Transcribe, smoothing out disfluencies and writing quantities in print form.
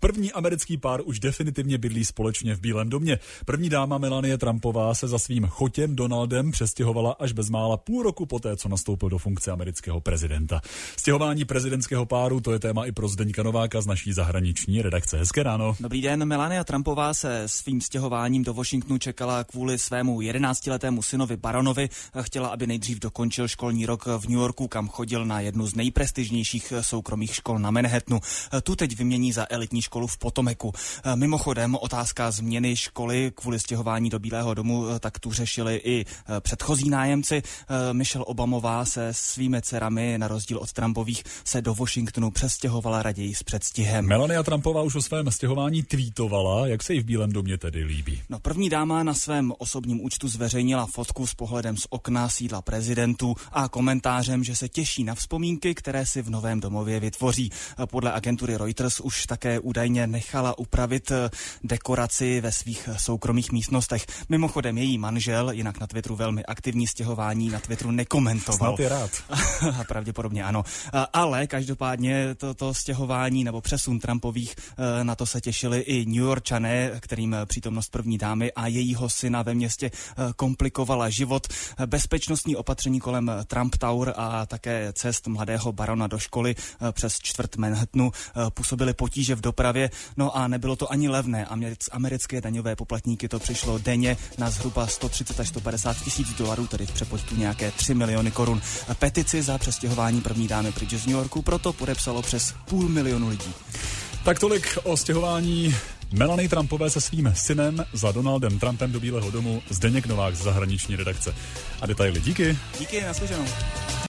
První americký pár už definitivně bydlí společně v Bílém domě. První dáma Melanie Trumpová se za svým chotěm Donaldem přestěhovala až bezmála půl roku poté, co nastoupil do funkce amerického prezidenta. Stěhování prezidentského páru, to je téma i pro Zdeňka Nováka z naší zahraniční redakce. Hezké ráno. Dobrý den, Melania Trumpová se svým stěhováním do Washingtonu čekala kvůli svému 11letému synovi Baronovi. Chtěla, aby nejdřív dokončil školní rok v New Yorku, kam chodil na jednu z nejprestižnějších soukromých škol na Manhattanu. Tu teď vymění za elitní školu v Potomacu. Mimochodem, otázka změny školy kvůli stěhování do Bílého domu, tak tu řešili i předchozí nájemci. Michelle Obamová se svými dcerami, na rozdíl od Trumpových, se do Washingtonu přestěhovala raději s předstihem. Melania Trumpová už o svém stěhování tweetovala, jak se jí v Bílém domě tedy líbí. No, první dáma na svém osobním účtu zveřejnila fotku s pohledem z okna sídla prezidentů a komentářem, že se těší na vzpomínky, které si v novém domově vytvoří. Podle agentury Reuters už také údajně nechala upravit dekoraci ve svých soukromých místnostech. Mimochodem její manžel, jinak na Twitteru velmi aktivní, stěhování na Twitteru nekomentoval. Snad je rád. Pravděpodobně ano. Ale každopádně to stěhování nebo přesun Trumpových, na to se těšili i New Yorkčané, kterým přítomnost první dámy a jejího syna ve městě komplikovala život. Bezpečnostní opatření kolem Trump Tower a také cest mladého barona do školy přes čtvrt Manhattanu působily potíže v dopravě. No a nebylo to ani levné. Americké daňové poplatníky to přišlo denně na zhruba 130 až 150 tisíc dolarů, tedy v přepočtu nějaké 3 miliony korun. Petici za přestěhování první dámy pryč z New Yorku proto podepsalo přes 500 000 lidí. Tak tolik o stěhování Melanie Trumpové se svým synem za Donaldem Trumpem do Bílého domu. Zdeněk Novák z zahraniční redakce. A detaily díky. Díky, naslyšenou.